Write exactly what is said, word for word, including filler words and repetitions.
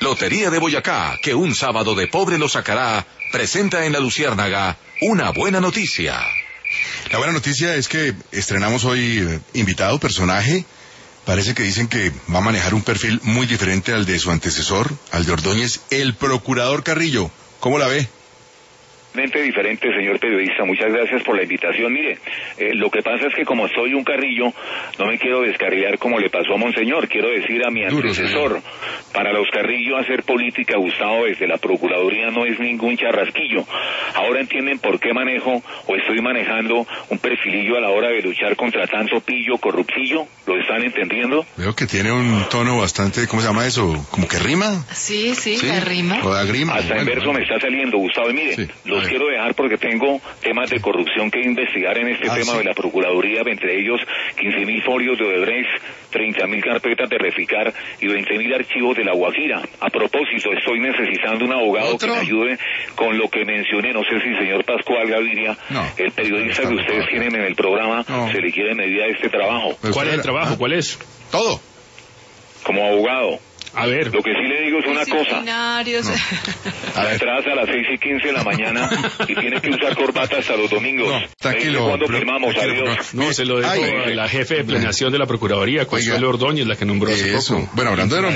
Lotería de Boyacá, que un sábado de pobre lo sacará, presenta en La Luciérnaga una buena noticia. La buena noticia es que estrenamos hoy eh, invitado, personaje. Parece que dicen que va a manejar un perfil muy diferente al de su antecesor, al de Ordóñez, el procurador Carrillo. ¿Cómo la ve? Diferente, señor periodista, muchas gracias por la invitación. Mire, eh, lo que pasa es que como soy un carrillo, no me quiero descarrilar como le pasó a Monseñor, quiero decir a mi Duro, antecesor, señor. Para los Carrillo hacer política, Gustavo, desde la Procuraduría no es ningún charrasquillo. Ahora entienden por qué manejo o estoy manejando un perfilillo a la hora de luchar contra tanto pillo, corruptillo, ¿lo están entendiendo? Veo que tiene un tono bastante, ¿cómo se llama eso? ¿Como que rima? Sí, sí, ¿Sí? me rima. O da grima. Hasta bueno, en verso bueno. me está saliendo, Gustavo, y mire, Sí, los a ver. quiero dejar porque tengo temas de corrupción que investigar en este Ah, tema sí. de la Procuraduría, entre ellos quince mil folios de Odebrecht, treinta mil carpetas de Reficar y veinte mil archivos de La Guajira. A propósito, estoy necesitando un abogado ¿Otro? que me ayude con lo que mencioné, no sé si el señor Pascual Gaviria, No, el periodista está que ustedes ocupado. tienen en el programa, No. se le quiere medir a este trabajo. Pero ¿Cuál es el usted- trabajo? ah, ¿Cuál es? Todo. Como abogado, A ver. lo que sí le digo es una cosa. Disciplinarios. A La ver. entrada es a las seis y quince de la mañana y tiene que usar corbata hasta los domingos. No, tranquilo, Cuando pero- firmamos, tranquilo, adiós. No, se lo dejo Ay, a la jefe de planeación de la Procuraduría, Consuelo Oiga. Ordóñez, la que nombró hace Eso. poco. Bueno, hablando de